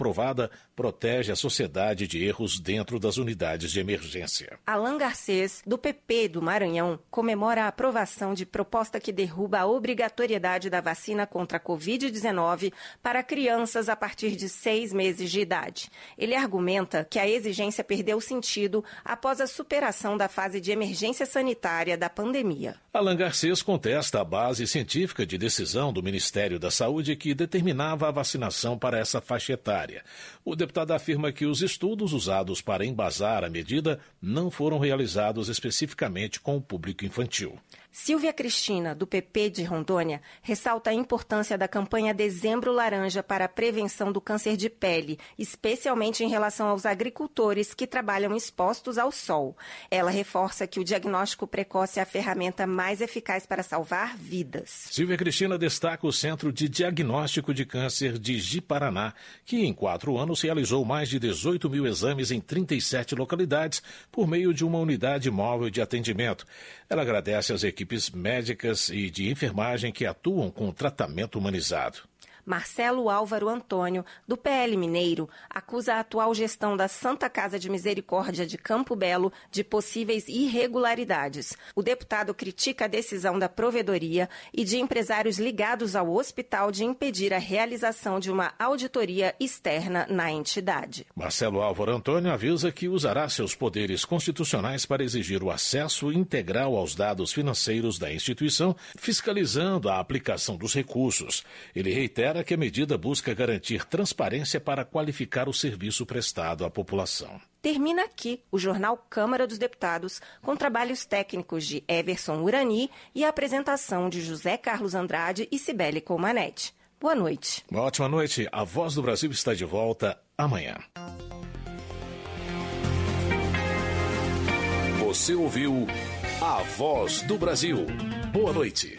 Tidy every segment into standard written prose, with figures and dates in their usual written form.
aprovada, protege a sociedade de erros dentro das unidades de emergência. Alain Garcês, do PP do Maranhão, comemora a aprovação de proposta que derruba a obrigatoriedade da vacina contra a Covid-19 para crianças a partir de 6 meses de idade. Ele argumenta que a exigência perdeu sentido após a superação da fase de emergência sanitária da pandemia. Alain Garcês contesta a base científica de decisão do Ministério da Saúde que determinava a vacinação para essa faixa etária. O deputado afirma que os estudos usados para embasar a medida não foram realizados especificamente com o público infantil. Silvia Cristina, do PP de Rondônia, ressalta a importância da campanha Dezembro Laranja para a prevenção do câncer de pele, especialmente em relação aos agricultores que trabalham expostos ao sol. Ela reforça que o diagnóstico precoce é a ferramenta mais eficaz para salvar vidas. Silvia Cristina destaca o Centro de Diagnóstico de Câncer de Ji-Paraná, que em 4 anos realizou mais de 18 mil exames em 37 localidades por meio de uma unidade móvel de atendimento. Ela agradece às equipes médicas e de enfermagem que atuam com tratamento humanizado. Marcelo Álvaro Antônio, do PL Mineiro, acusa a atual gestão da Santa Casa de Misericórdia de Campo Belo de possíveis irregularidades. O deputado critica a decisão da provedoria e de empresários ligados ao hospital de impedir a realização de uma auditoria externa na entidade. Marcelo Álvaro Antônio avisa que usará seus poderes constitucionais para exigir o acesso integral aos dados financeiros da instituição, fiscalizando a aplicação dos recursos. Ele reitera que a medida busca garantir transparência para qualificar o serviço prestado à população. Termina aqui o Jornal Câmara dos Deputados, com trabalhos técnicos de Everson Urani e a apresentação de José Carlos Andrade e Cibele Colmanetti. Boa noite. Uma ótima noite. A Voz do Brasil está de volta amanhã. Você ouviu A Voz do Brasil. Boa noite.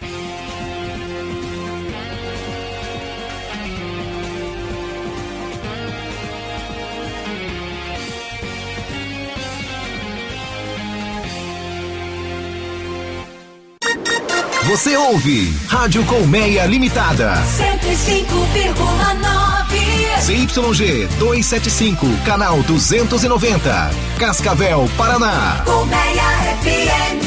Você ouve Rádio Colmeia Limitada 105,9 ZYG 275, canal 290, Cascavel, Paraná. Colmeia FM.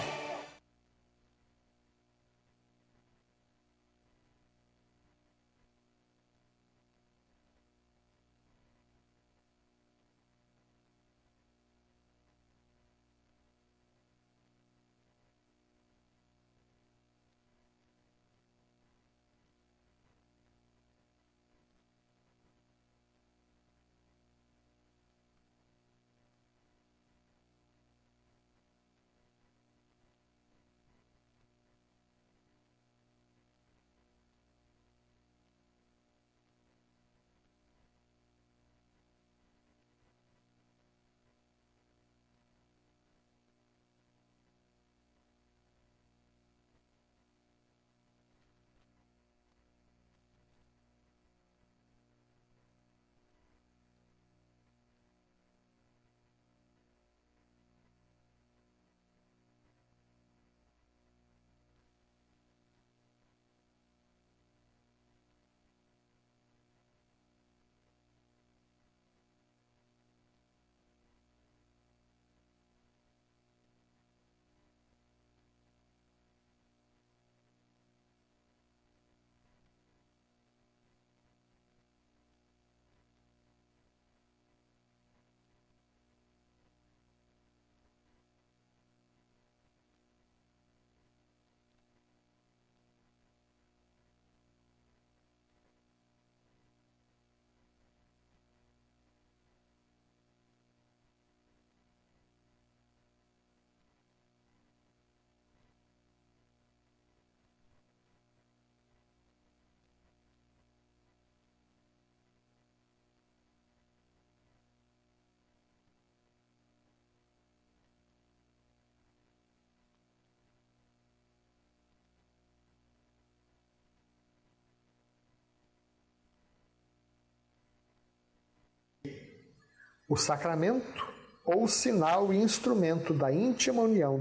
O sacramento ou sinal e instrumento da íntima união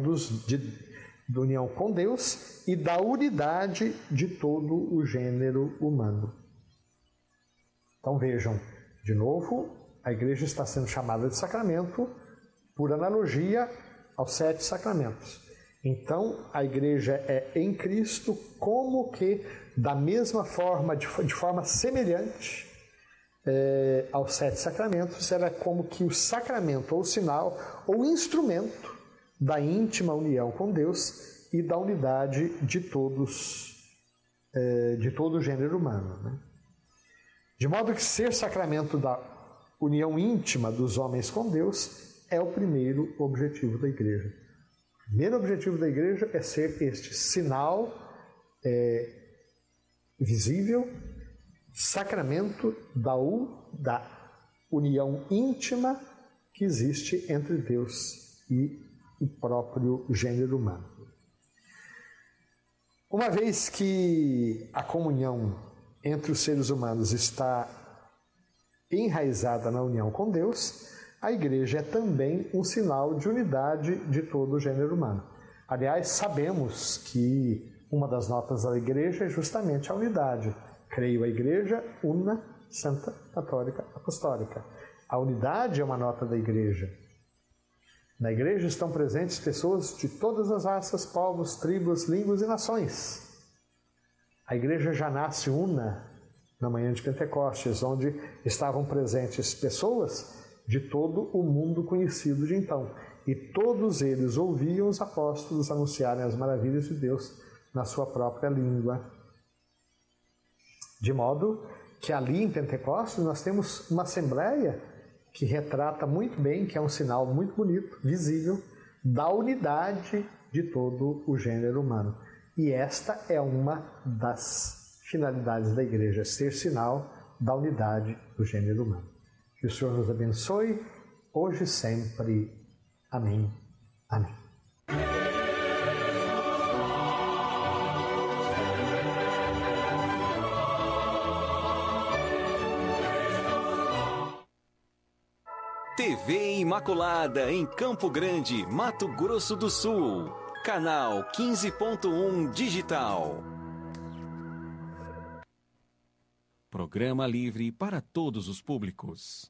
da união com Deus e da unidade de todo o gênero humano. Então vejam, De novo, a igreja está sendo chamada de sacramento por analogia aos 7 sacramentos. Então, a igreja é em Cristo, como que da mesma forma, de forma semelhante aos 7 sacramentos, era como que o sacramento, ou sinal, ou instrumento da íntima união com Deus e da unidade de todo o gênero humano, né? De modo que ser sacramento da união íntima dos homens com Deus é o primeiro objetivo da igreja. O primeiro objetivo da igreja é ser este sinal visível, sacramento da união íntima que existe entre Deus e o próprio gênero humano. Uma vez que a comunhão entre os seres humanos está enraizada na união com Deus, a igreja é também um sinal de unidade de todo o gênero humano. Aliás, sabemos que uma das notas da igreja é justamente a unidade. Creio a igreja una, santa, católica, apostólica. A unidade é uma nota da igreja. Na igreja estão presentes pessoas de todas as raças, povos, tribos, línguas e nações. A igreja já nasce una na manhã de Pentecostes, onde estavam presentes pessoas de todo o mundo conhecido de então. E todos eles ouviam os apóstolos anunciarem as maravilhas de Deus na sua própria língua. De modo que ali em Pentecostes nós temos uma assembleia que retrata muito bem, que é um sinal muito bonito, visível, da unidade de todo o gênero humano. E esta é uma das finalidades da igreja, ser sinal da unidade do gênero humano. Que o Senhor nos abençoe, hoje e sempre. Amém. Amém. TV Imaculada em Campo Grande, Mato Grosso do Sul. Canal 15.1 Digital. Programa livre para todos os públicos.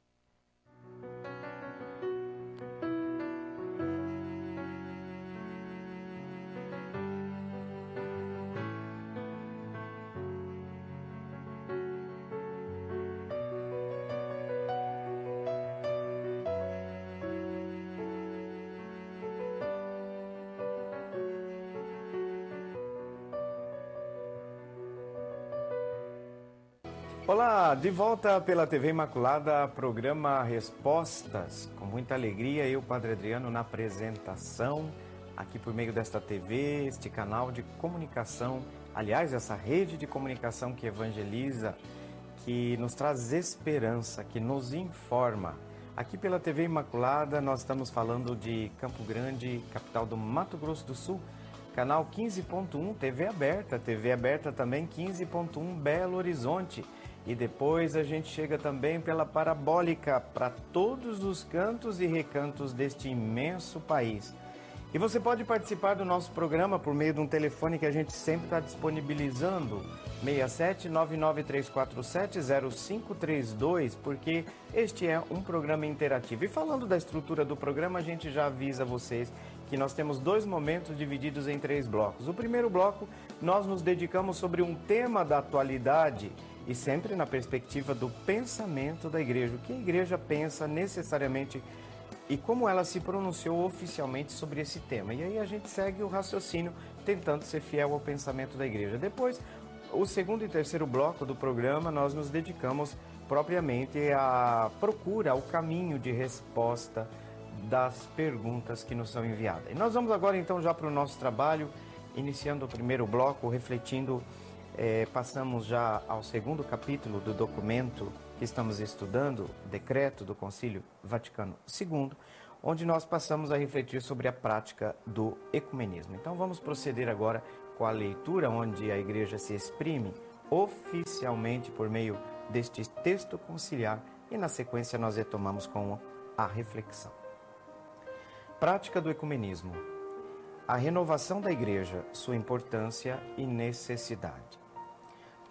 Olá, de volta pela TV Imaculada, programa Respostas. Com muita alegria, eu, Padre Adriano, na apresentação, aqui por meio desta TV, este canal de comunicação, aliás, essa rede de comunicação que evangeliza, que nos traz esperança, que nos informa. Aqui pela TV Imaculada, nós estamos falando de Campo Grande, capital do Mato Grosso do Sul, canal 15.1, TV aberta também 15.1 Belo Horizonte. E depois a gente chega também pela parabólica para todos os cantos e recantos deste imenso país. E você pode participar do nosso programa por meio de um telefone que a gente sempre está disponibilizando, 67-99347-0532, porque este é um programa interativo. E falando da estrutura do programa, a gente já avisa vocês que nós temos 2 momentos divididos em 3 blocos. O primeiro bloco, nós nos dedicamos sobre um tema da atualidade, e sempre na perspectiva do pensamento da igreja. O que a igreja pensa necessariamente e como ela se pronunciou oficialmente sobre esse tema. E aí a gente segue o raciocínio tentando ser fiel ao pensamento da igreja. Depois, o segundo e terceiro bloco do programa, nós nos dedicamos propriamente à procura, ao caminho de resposta das perguntas que nos são enviadas. E nós vamos agora então já para o nosso trabalho, iniciando o primeiro bloco, refletindo. Passamos já ao segundo capítulo do documento que estamos estudando, Decreto do Concílio Vaticano II, onde nós passamos a refletir sobre a prática do ecumenismo. Então vamos proceder agora com a leitura, onde a Igreja se exprime oficialmente por meio deste texto conciliar e na sequência nós retomamos com a reflexão. Prática do ecumenismo. A renovação da Igreja, sua importância e necessidade.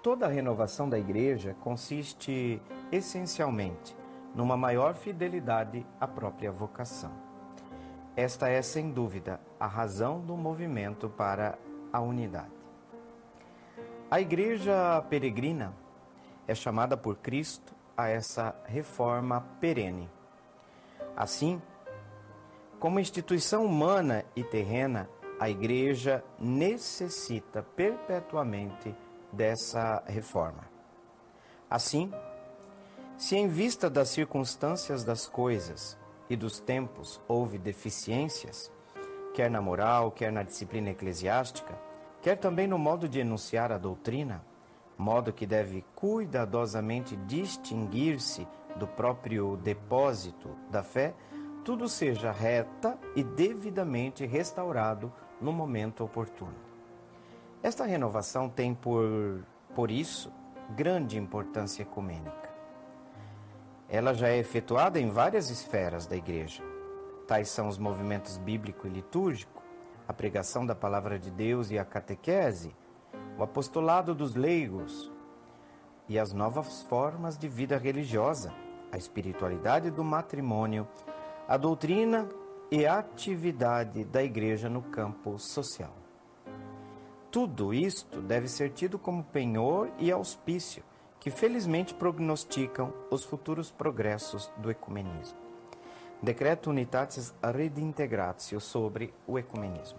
Toda a renovação da igreja consiste essencialmente numa maior fidelidade à própria vocação. Esta é, sem dúvida, a razão do movimento para a unidade. A igreja peregrina é chamada por Cristo a essa reforma perene. Assim, como instituição humana e terrena, a igreja necessita perpetuamente dessa reforma. Assim, se em vista das circunstâncias das coisas e dos tempos houve deficiências, quer na moral, quer na disciplina eclesiástica, quer também no modo de enunciar a doutrina, modo que deve cuidadosamente distinguir-se do próprio depósito da fé, tudo seja reta e devidamente restaurado no momento oportuno. Esta renovação tem, por isso, grande importância ecumênica. Ela já é efetuada em várias esferas da igreja. Tais são os movimentos bíblico e litúrgico, a pregação da palavra de Deus e a catequese, o apostolado dos leigos e as novas formas de vida religiosa, a espiritualidade do matrimônio, a doutrina e a atividade da igreja no campo social. Tudo isto deve ser tido como penhor e auspício, que felizmente prognosticam os futuros progressos do ecumenismo. Decreto Unitatis Redintegratio sobre o ecumenismo.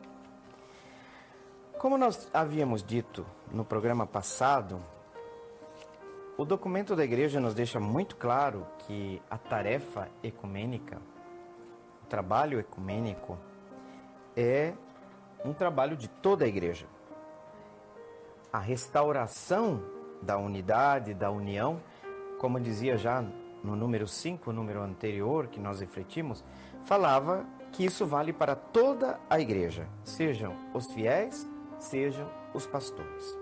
Como nós havíamos dito no programa passado, o documento da igreja nos deixa muito claro que a tarefa ecumênica, o trabalho ecumênico, é um trabalho de toda a igreja. A restauração da unidade, da união, como dizia já no número 5, o número anterior que nós refletimos, falava que isso vale para toda a igreja, sejam os fiéis, sejam os pastores.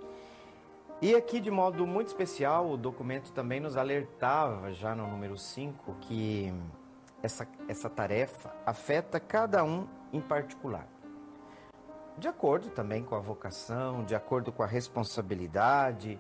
E aqui, de modo muito especial, o documento também nos alertava, já no número 5, que essa tarefa afeta cada um em particular. De acordo também com a vocação, de acordo com a responsabilidade,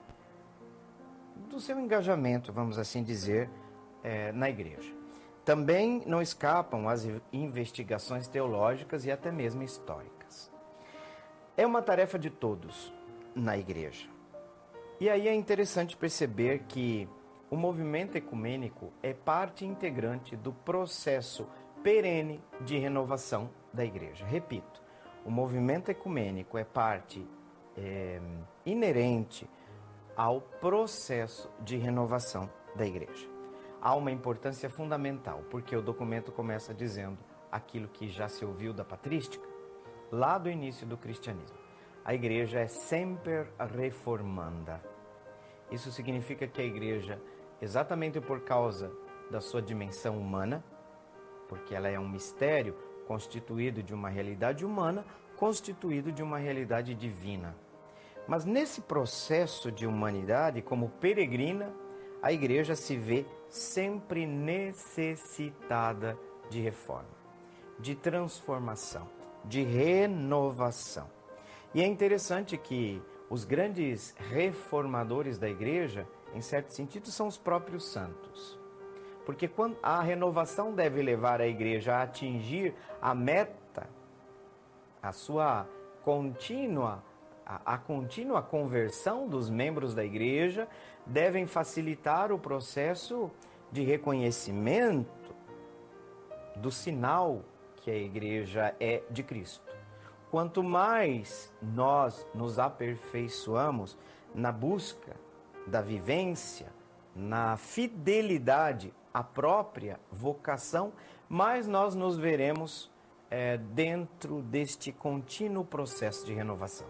do seu engajamento, vamos assim dizer, na igreja. Também não escapam as investigações teológicas e até mesmo históricas. É uma tarefa de todos na igreja. E aí é interessante perceber que o movimento ecumênico é parte integrante do processo perene de renovação da igreja. Repito, o movimento ecumênico é parte inerente ao processo de renovação da igreja. Há uma importância fundamental, porque o documento começa dizendo aquilo que já se ouviu da patrística, lá do início do cristianismo. A igreja é semper reformanda. Isso significa que a igreja, exatamente por causa da sua dimensão humana, porque ela é um mistério constituído de uma realidade humana, constituído de uma realidade divina. Mas nesse processo de humanidade, como peregrina, a igreja se vê sempre necessitada de reforma, de transformação, de renovação. E é interessante que os grandes reformadores da igreja, em certo sentido, são os próprios santos. Porque quando a renovação deve levar a igreja a atingir a meta, a sua contínua conversão dos membros da igreja, devem facilitar o processo de reconhecimento do sinal que a igreja é de Cristo. Quanto mais nós nos aperfeiçoamos na busca da vivência, na fidelidade à própria vocação, mais nós nos veremos dentro deste contínuo processo de renovação.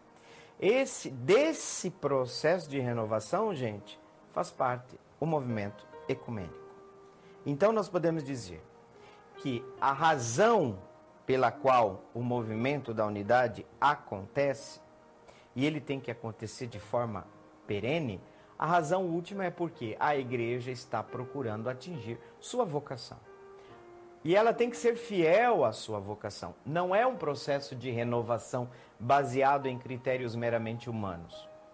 Desse processo de renovação, gente, faz parte o movimento ecumênico. Então nós podemos dizer que a razão pela qual o movimento da unidade acontece, e ele tem que acontecer de forma perene, a razão última é porque a igreja está procurando atingir sua vocação. E ela tem que ser fiel à sua vocação. Não é um processo de renovação baseado em critérios meramente humanos.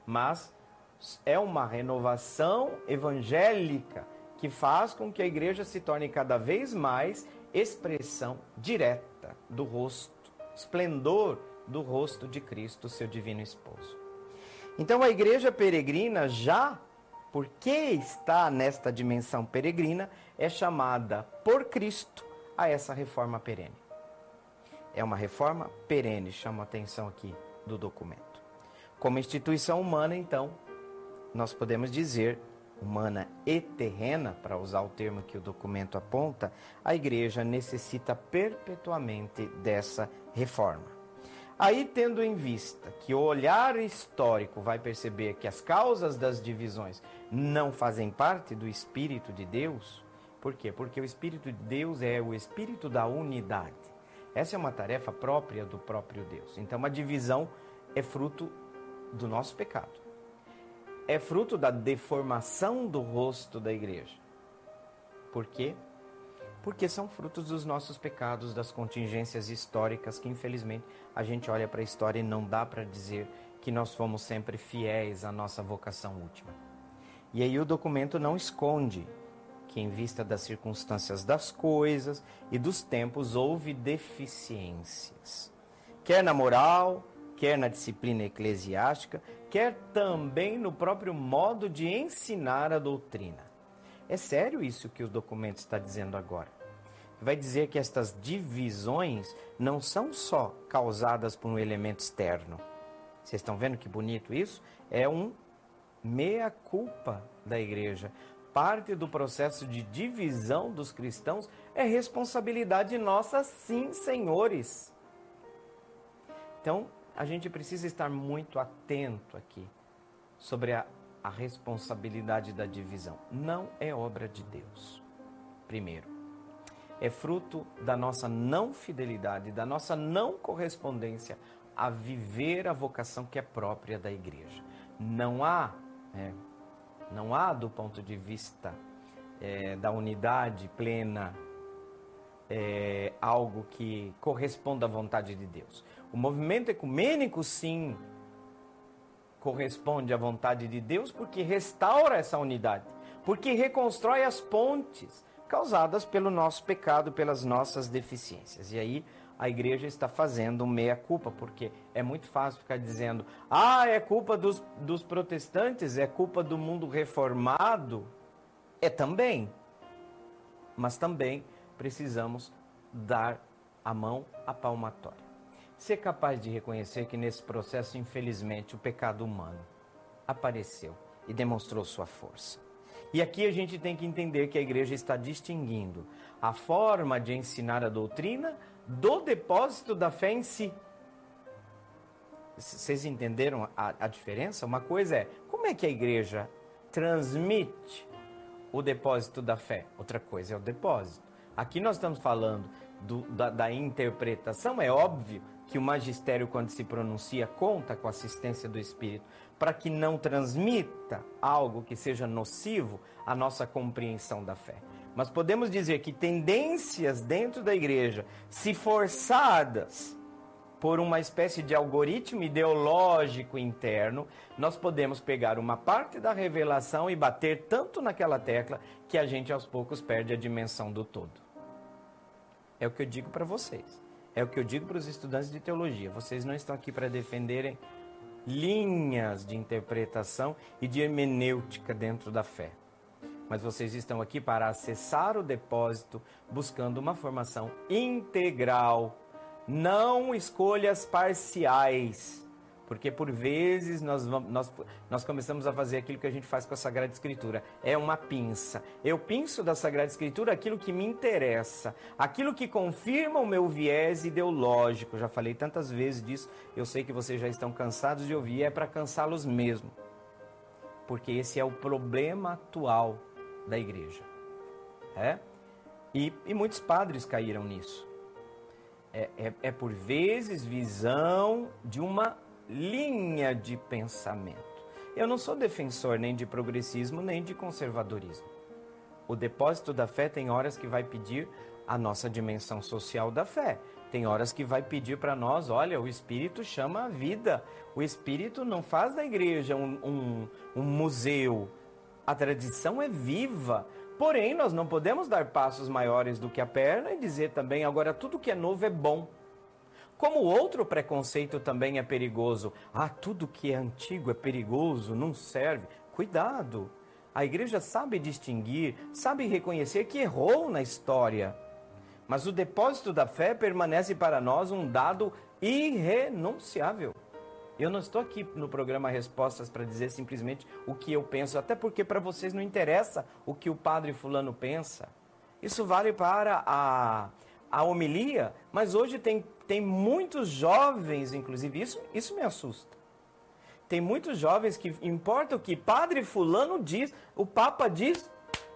mas é uma renovação evangélica que faz com que a igreja se torne cada vez mais expressão direta do rosto, esplendor do rosto de Cristo, seu divino esposo. Então a igreja peregrina, já porque está nesta dimensão peregrina, é chamada por Cristo a essa reforma perene. É uma reforma perene, chama a atenção aqui do documento. Como instituição humana, então, nós podemos dizer, humana e terrena, para usar o termo que o documento aponta, a igreja necessita perpetuamente dessa reforma. Aí, tendo em vista que o olhar histórico vai perceber que as causas das divisões não fazem parte do Espírito de Deus, por quê? Porque o Espírito de Deus é o Espírito da unidade. Essa é uma tarefa própria do próprio Deus. Então, a divisão é fruto do nosso pecado. É fruto da deformação do rosto da igreja. Por quê? Porque são frutos dos nossos pecados, das contingências históricas que, infelizmente, a gente olha para a história e não dá para dizer que nós fomos sempre fiéis à nossa vocação última. E aí o documento não esconde que, em vista das circunstâncias das coisas e dos tempos, houve deficiências. Quer na moral, quer na disciplina eclesiástica, quer também no próprio modo de ensinar a doutrina. É sério isso que o documento está dizendo agora. Vai dizer que estas divisões não são só causadas por um elemento externo. Vocês estão vendo que bonito isso? É um meia-culpa da igreja. Parte do processo de divisão dos cristãos é responsabilidade nossa, sim, senhores. Então, a gente precisa estar muito atento aqui sobre a responsabilidade da divisão. Não é obra de Deus, primeiro. É fruto da nossa não fidelidade, da nossa não correspondência a viver a vocação que é própria da igreja. Não há do ponto de vista da unidade plena algo que corresponda à vontade de Deus. O movimento ecumênico, sim, corresponde à vontade de Deus porque restaura essa unidade, porque reconstrói as pontes causadas pelo nosso pecado, pelas nossas deficiências. E aí a igreja está fazendo um meia-culpa, porque é muito fácil ficar dizendo: é culpa dos protestantes, é culpa do mundo reformado. É também, mas também precisamos dar a mão à palmatória. Ser capaz de reconhecer que nesse processo, infelizmente, o pecado humano apareceu e demonstrou sua força. E aqui a gente tem que entender que a igreja está distinguindo a forma de ensinar a doutrina do depósito da fé em si. Vocês entenderam a diferença? Uma coisa é, como é que a igreja transmite o depósito da fé? Outra coisa é o depósito. Aqui nós estamos falando da interpretação. É óbvio que o magistério, quando se pronuncia, conta com a assistência do Espírito, para que não transmita algo que seja nocivo à nossa compreensão da fé. Mas podemos dizer que tendências dentro da igreja, se forçadas por uma espécie de algoritmo ideológico interno, nós podemos pegar uma parte da revelação e bater tanto naquela tecla que a gente aos poucos perde a dimensão do todo. É o que eu digo para vocês. É o que eu digo para os estudantes de teologia. Vocês não estão aqui para defenderem linhas de interpretação e de hermenêutica dentro da fé. Mas vocês estão aqui para acessar o depósito, buscando uma formação integral, não escolhas parciais. Porque por vezes nós começamos a fazer aquilo que a gente faz com a Sagrada Escritura. É uma pinça. Eu pinço da Sagrada Escritura aquilo que me interessa, aquilo que confirma o meu viés ideológico. Já falei tantas vezes disso, eu sei que vocês já estão cansados de ouvir, é para cansá-los mesmo. Porque esse é o problema atual da igreja. E muitos padres caíram nisso. É por vezes visão de uma linha de pensamento. Eu não sou defensor nem de progressismo nem de conservadorismo. O depósito da fé tem horas que vai pedir a nossa dimensão social da fé. Tem horas que vai pedir para nós, olha, o Espírito chama a vida. O Espírito não faz da igreja um museu. A tradição é viva. Porém, nós não podemos dar passos maiores do que a perna e dizer também, agora tudo que é novo é bom. Como outro preconceito também é perigoso. Tudo que é antigo é perigoso, não serve. Cuidado. A igreja sabe distinguir, sabe reconhecer que errou na história. Mas o depósito da fé permanece para nós um dado irrenunciável. Eu não estou aqui no programa Respostas para dizer simplesmente o que eu penso, até porque para vocês não interessa o que o padre fulano pensa. Isso vale para a homilia, mas hoje tem muitos jovens, inclusive, isso me assusta. Tem muitos jovens que importa o que padre fulano diz, o Papa diz,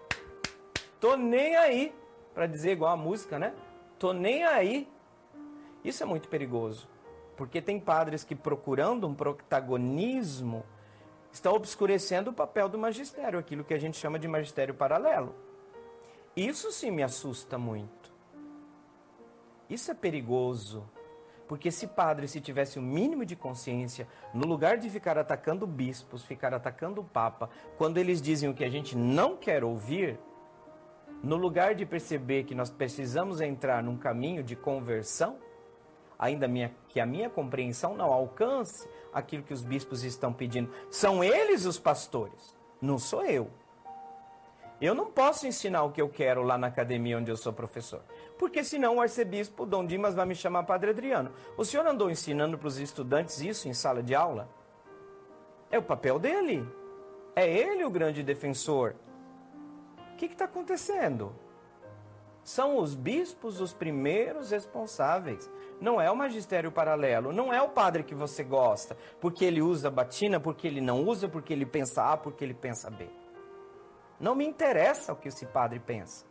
tô nem aí, para dizer igual a música, né? Tô nem aí. Isso é muito perigoso, porque tem padres que, procurando um protagonismo, estão obscurecendo o papel do magistério, aquilo que a gente chama de magistério paralelo. Isso sim me assusta muito. Isso é perigoso. Porque se padre, se tivesse o mínimo de consciência, no lugar de ficar atacando bispos, ficar atacando o Papa, quando eles dizem o que a gente não quer ouvir, no lugar de perceber que nós precisamos entrar num caminho de conversão, ainda que a minha compreensão não alcance aquilo que os bispos estão pedindo. São eles os pastores, não sou eu. Eu não posso ensinar o que eu quero lá na academia onde eu sou professor. Porque senão o arcebispo Dom Dimas vai me chamar Padre Adriano. O senhor andou ensinando para os estudantes isso em sala de aula? É o papel dele. É ele o grande defensor. O que está acontecendo? São os bispos os primeiros responsáveis. Não é o magistério paralelo. Não é o padre que você gosta. Porque ele usa batina, porque ele não usa, porque ele pensa A, porque ele pensa B. Não me interessa o que esse padre pensa.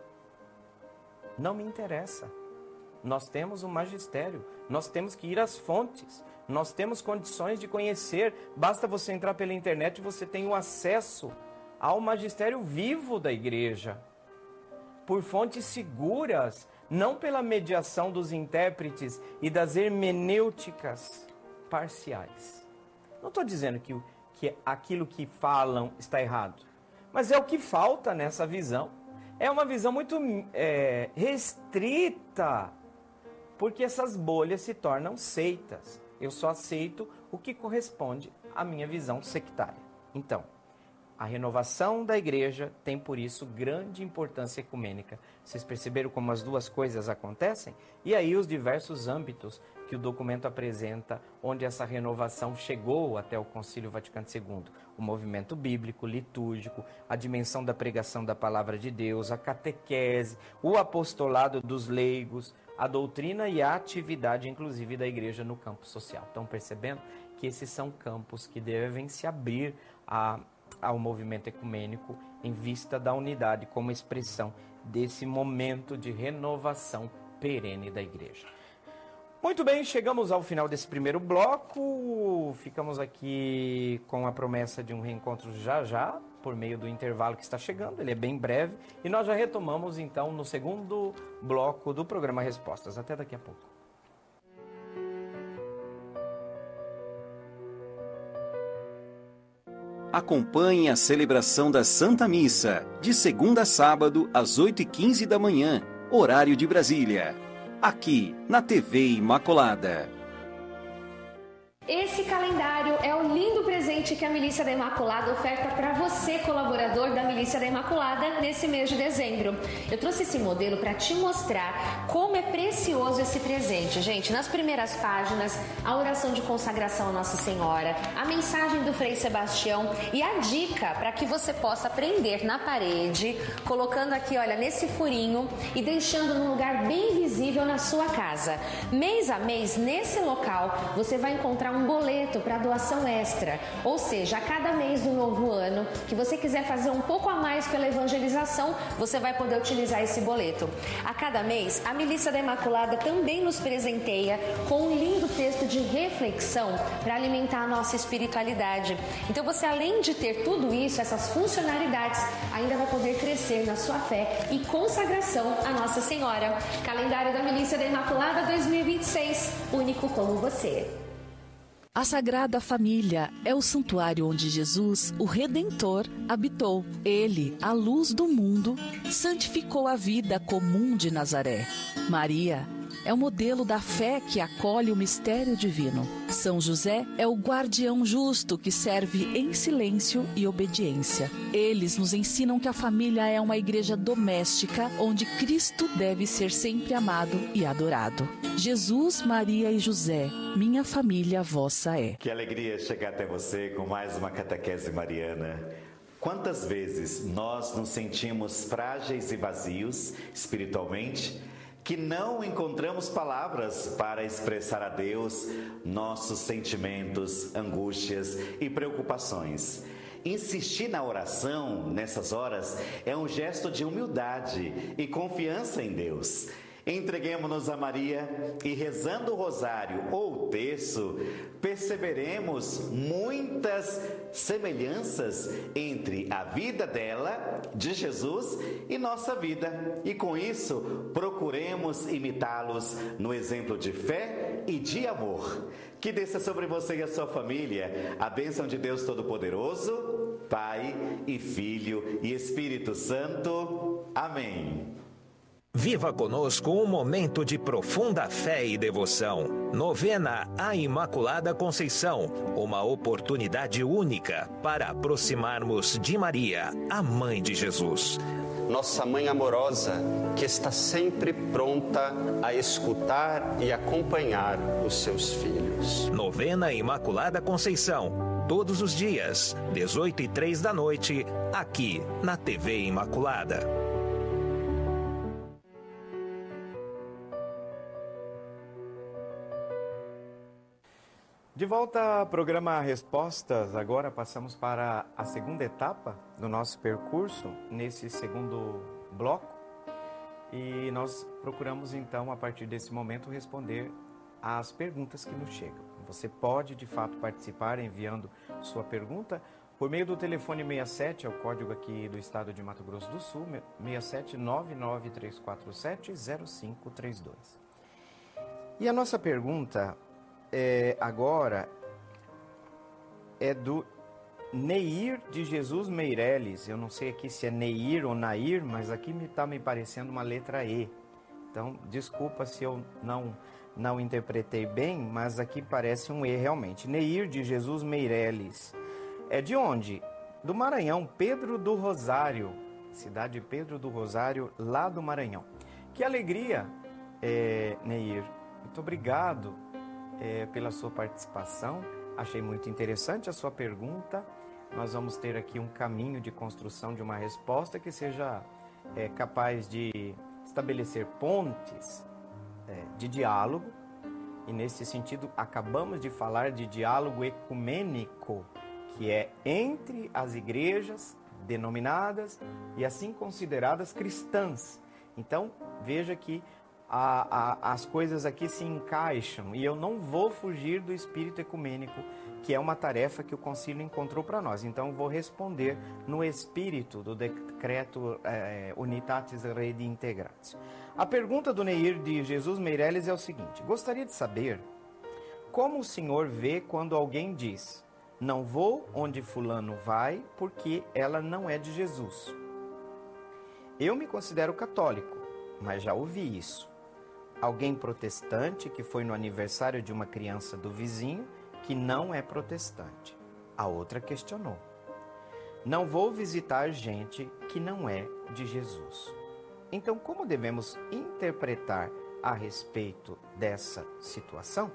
Não me interessa. Nós temos um magistério. Nós temos que ir às fontes. Nós temos condições de conhecer. Basta você entrar pela internet e você tem o acesso ao magistério vivo da igreja. Por fontes seguras. Não pela mediação dos intérpretes e das hermenêuticas parciais. Não estou dizendo que aquilo que falam está errado. Mas é o que falta nessa visão. É uma visão muito restrita, porque essas bolhas se tornam seitas. Eu só aceito o que corresponde à minha visão sectária. Então, a renovação da igreja tem, por isso, grande importância ecumênica. Vocês perceberam como as duas coisas acontecem? E aí os diversos âmbitos que o documento apresenta, onde essa renovação chegou até o Concílio Vaticano II. O movimento bíblico, litúrgico, a dimensão da pregação da palavra de Deus, a catequese, o apostolado dos leigos, a doutrina e a atividade, inclusive, da igreja no campo social. Estão percebendo que esses são campos que devem se abrir ao movimento ecumênico em vista da unidade como expressão desse momento de renovação perene da igreja. Muito bem, chegamos ao final desse primeiro bloco, ficamos aqui com a promessa de um reencontro já, por meio do intervalo que está chegando, ele é bem breve, e nós já retomamos então no segundo bloco do programa Respostas. Até daqui a pouco. Acompanhe a celebração da Santa Missa, de segunda a sábado, às 8h15 da manhã, horário de Brasília. Aqui, na TV Imaculada. Esse calendário é o lindo presente que a Milícia da Imaculada oferta para você, colaborador da Milícia da Imaculada, nesse mês de dezembro. Eu trouxe esse modelo para te mostrar como é precioso esse presente. Gente, nas primeiras páginas, a oração de consagração a Nossa Senhora, a mensagem do Frei Sebastião e a dica para que você possa prender na parede, colocando aqui, olha, nesse furinho e deixando num lugar bem visível na sua casa. Mês a mês, nesse local, você vai encontrar um boleto para doação extra, ou Ou seja, a cada mês do novo ano, que você quiser fazer um pouco a mais pela evangelização, você vai poder utilizar esse boleto. A cada mês, a Milícia da Imaculada também nos presenteia com um lindo texto de reflexão para alimentar a nossa espiritualidade. Então você, além de ter tudo isso, essas funcionalidades, ainda vai poder crescer na sua fé e consagração a Nossa Senhora. Calendário da Milícia da Imaculada 2026, único como você. A Sagrada Família é o santuário onde Jesus, o Redentor, habitou. Ele, a luz do mundo, santificou a vida comum de Nazaré. Maria é o modelo da fé que acolhe o mistério divino. São José é o guardião justo que serve em silêncio e obediência. Eles nos ensinam que a família é uma igreja doméstica onde Cristo deve ser sempre amado e adorado. Jesus, Maria e José, minha família vossa é. Que alegria chegar até você com mais uma catequese mariana. Quantas vezes nós nos sentimos frágeis e vazios espiritualmente, que não encontramos palavras para expressar a Deus nossos sentimentos, angústias e preocupações. Insistir na oração nessas horas é um gesto de humildade e confiança em Deus. Entreguemo-nos a Maria e, rezando o rosário ou o terço, perceberemos muitas semelhanças entre a vida dela, de Jesus, e nossa vida. E com isso, procuremos imitá-los no exemplo de fé e de amor. Que desça sobre você e a sua família a bênção de Deus Todo-Poderoso, Pai e Filho e Espírito Santo. Amém. Viva conosco um momento de profunda fé e devoção. Novena à Imaculada Conceição, uma oportunidade única para aproximarmos de Maria, a Mãe de Jesus. Nossa Mãe amorosa, que está sempre pronta a escutar e acompanhar os seus filhos. Novena à Imaculada Conceição, todos os dias, 18h03 da noite, aqui na TV Imaculada. De volta ao programa Respostas, agora passamos para a segunda etapa do nosso percurso, nesse segundo bloco. E nós procuramos então, a partir desse momento, responder às perguntas que nos chegam. Você pode, de fato, participar enviando sua pergunta por meio do telefone 67, é o código aqui do estado de Mato Grosso do Sul, 67993470532. E a nossa pergunta agora é do Neir de Jesus Meireles. Eu não sei aqui se é Neir ou Nair, mas aqui está me parecendo uma letra E. Então, desculpa se eu não interpretei bem, mas aqui parece um E realmente. Neir de Jesus Meireles. É de onde? Do Maranhão, Pedro do Rosário. Cidade de Pedro do Rosário, lá do Maranhão. Que alegria, Neir. Muito obrigado pela sua participação. Achei muito interessante a sua pergunta. Nós vamos ter aqui um caminho de construção de uma resposta que seja capaz de estabelecer pontes de diálogo. E nesse sentido, acabamos de falar de diálogo ecumênico, que é entre as igrejas denominadas e assim consideradas cristãs. Então, veja que as coisas aqui se encaixam e eu não vou fugir do espírito ecumênico, que é uma tarefa que o concílio encontrou para nós. Então, vou responder no espírito do decreto Unitatis Redi Integratio. A pergunta do Neir de Jesus Meireles é o seguinte: gostaria de saber como o senhor vê quando alguém diz: não vou onde fulano vai porque ela não é de Jesus. Eu me considero católico, mas já ouvi isso. Alguém protestante que foi no aniversário de uma criança do vizinho que não é protestante. A outra questionou: não vou visitar gente que não é de Jesus. Então, como devemos interpretar a respeito dessa situação?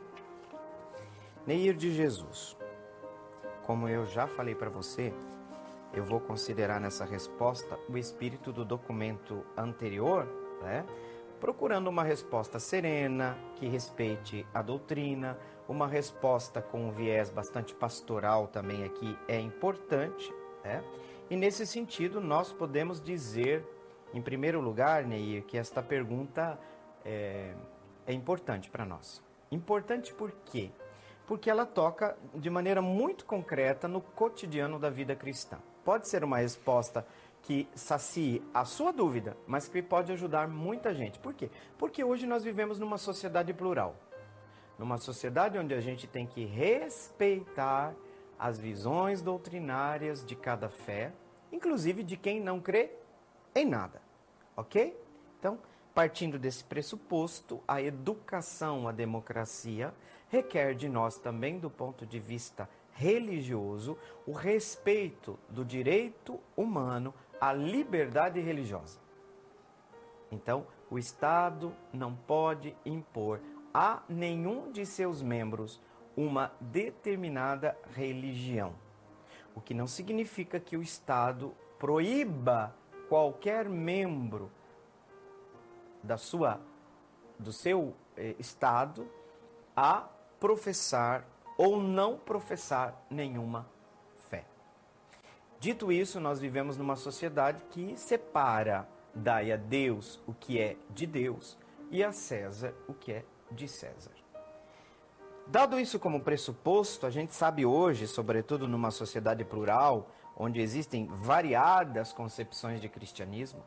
Neir de Jesus, como eu já falei para você, eu vou considerar nessa resposta o espírito do documento anterior, né? procurando uma resposta serena, que respeite a doutrina, uma resposta com um viés bastante pastoral também aqui é importante, né? E nesse sentido nós podemos dizer, em primeiro lugar, Neir, que esta pergunta é importante para nós. Importante por quê? Porque ela toca de maneira muito concreta no cotidiano da vida cristã. Pode ser uma resposta que sacie a sua dúvida, mas que pode ajudar muita gente. Por quê? Porque hoje nós vivemos numa sociedade plural. Numa sociedade onde a gente tem que respeitar as visões doutrinárias de cada fé, inclusive de quem não crê em nada. Ok? Então, partindo desse pressuposto, a educação, a democracia, requer de nós também, do ponto de vista religioso, o respeito do direito humano à liberdade religiosa. Então, o Estado não pode impor a nenhum de seus membros uma determinada religião. O que não significa que o Estado proíba qualquer membro do seu Estado a professar ou não professar nenhuma fé. Dito isso, nós vivemos numa sociedade que separa, dai a Deus o que é de Deus e a César o que é de César. Dado isso como pressuposto, a gente sabe hoje, sobretudo numa sociedade plural, onde existem variadas concepções de cristianismo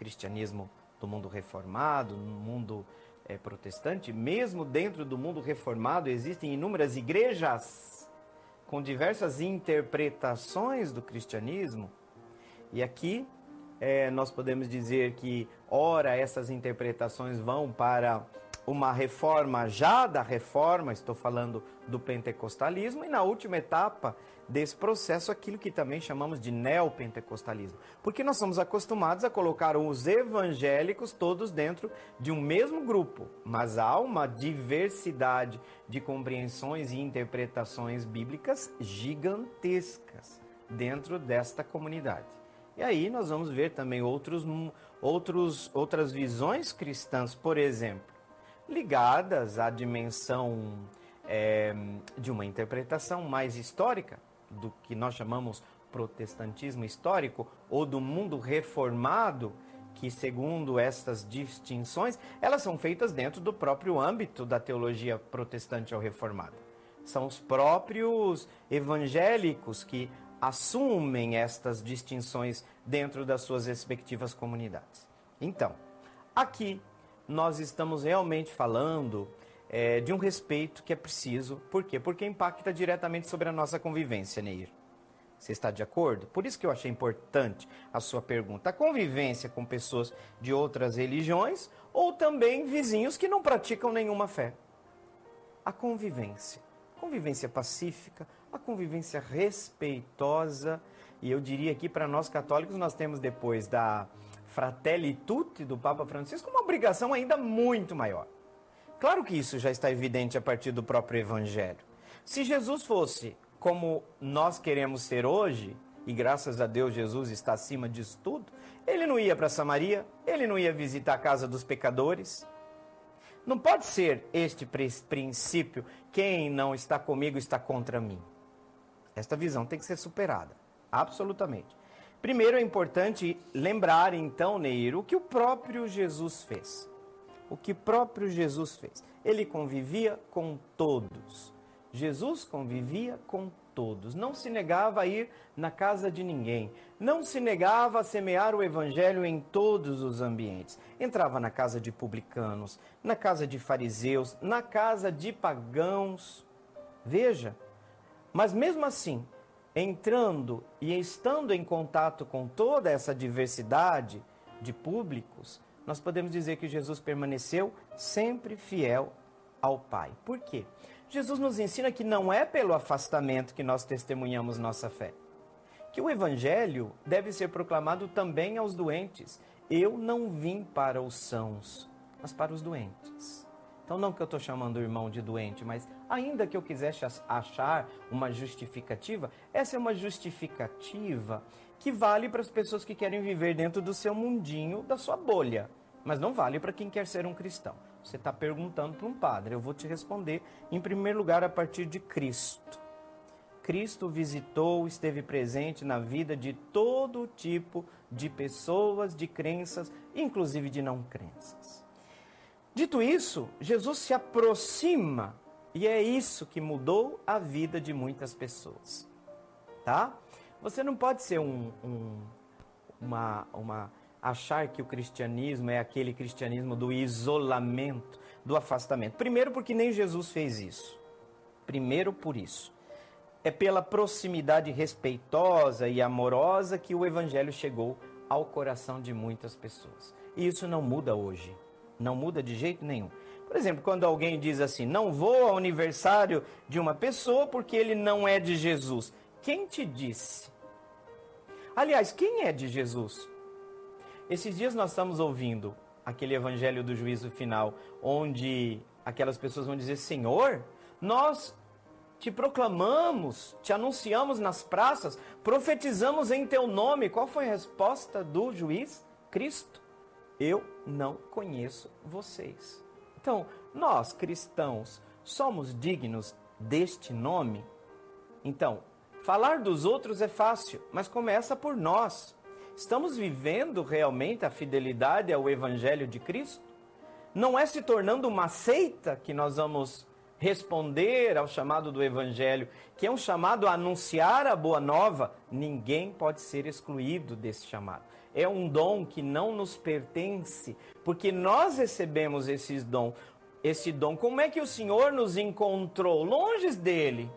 do mundo reformado, no mundo protestante, mesmo dentro do mundo reformado existem inúmeras igrejas com diversas interpretações do cristianismo. E aqui nós podemos dizer que, ora, essas interpretações vão para uma reforma já da reforma, estou falando do pentecostalismo, e na última etapa desse processo, aquilo que também chamamos de neopentecostalismo. Porque nós somos acostumados a colocar os evangélicos todos dentro de um mesmo grupo, mas há uma diversidade de compreensões e interpretações bíblicas gigantescas dentro desta comunidade. E aí nós vamos ver também outras visões cristãs, por exemplo, ligadas à dimensão de uma interpretação mais histórica, do que nós chamamos protestantismo histórico, ou do mundo reformado, que, segundo estas distinções, elas são feitas dentro do próprio âmbito da teologia protestante ou reformada. São os próprios evangélicos que assumem estas distinções dentro das suas respectivas comunidades. Então, aqui nós estamos realmente falando de um respeito que é preciso. Por quê? Porque impacta diretamente sobre a nossa convivência, Neir. Você está de acordo? Por isso que eu achei importante a sua pergunta. A convivência com pessoas de outras religiões ou também vizinhos que não praticam nenhuma fé. A convivência. Convivência pacífica, a convivência respeitosa. E eu diria que para nós católicos nós temos, depois da Fratelli Tutti do Papa Francisco, uma obrigação ainda muito maior. Claro que isso já está evidente a partir do próprio Evangelho. Se Jesus fosse como nós queremos ser hoje, e graças a Deus Jesus está acima disso tudo, ele não ia para Samaria, ele não ia visitar a casa dos pecadores. Não pode ser este princípio, quem não está comigo está contra mim. Esta visão tem que ser superada, absolutamente. Primeiro é importante lembrar então, Neir, o que o próprio Jesus fez. O que o próprio Jesus fez. Ele convivia com todos. Jesus convivia com todos. Não se negava a ir na casa de ninguém. Não se negava a semear o evangelho em todos os ambientes. Entrava na casa de publicanos, na casa de fariseus, na casa de pagãos. Veja, mas mesmo assim, entrando e estando em contato com toda essa diversidade de públicos, nós podemos dizer que Jesus permaneceu sempre fiel ao Pai. Por quê? Jesus nos ensina que não é pelo afastamento que nós testemunhamos nossa fé. Que o Evangelho deve ser proclamado também aos doentes. Eu não vim para os sãos, mas para os doentes. Então não que eu estou chamando o irmão de doente, mas ainda que eu quisesse achar uma justificativa, essa é uma justificativa que vale para as pessoas que querem viver dentro do seu mundinho, da sua bolha. mas não vale para quem quer ser um cristão. Você está perguntando para um padre, eu vou te responder, em primeiro lugar, a partir de Cristo. Cristo visitou, esteve presente na vida de todo tipo de pessoas, de crenças, inclusive de não crenças. Dito isso, Jesus se aproxima, e é isso que mudou a vida de muitas pessoas. Tá? Você não pode ser achar que o cristianismo é aquele cristianismo do isolamento, do afastamento. Primeiro porque nem Jesus fez isso. Primeiro por isso. É pela proximidade respeitosa e amorosa que o evangelho chegou ao coração de muitas pessoas. E isso não muda hoje. Não muda de jeito nenhum. Por exemplo, quando alguém diz assim, não vou ao aniversário de uma pessoa porque ele não é de Jesus. Quem te disse? Aliás, quem é de Jesus? Esses dias nós estamos ouvindo aquele evangelho do juízo final, onde aquelas pessoas vão dizer, Senhor, nós te proclamamos, te anunciamos nas praças, profetizamos em teu nome. Qual foi a resposta do juiz? Cristo. Eu não conheço vocês. Então, nós cristãos somos dignos deste nome? Então, falar dos outros é fácil, mas começa por nós. Estamos vivendo realmente a fidelidade ao Evangelho de Cristo? Não é se tornando uma seita que nós vamos responder ao chamado do Evangelho, que é um chamado a anunciar a boa nova. Ninguém pode ser excluído desse chamado. É um dom que não nos pertence, porque nós recebemos esse dom. Como é que o Senhor nos encontrou? Longe dele.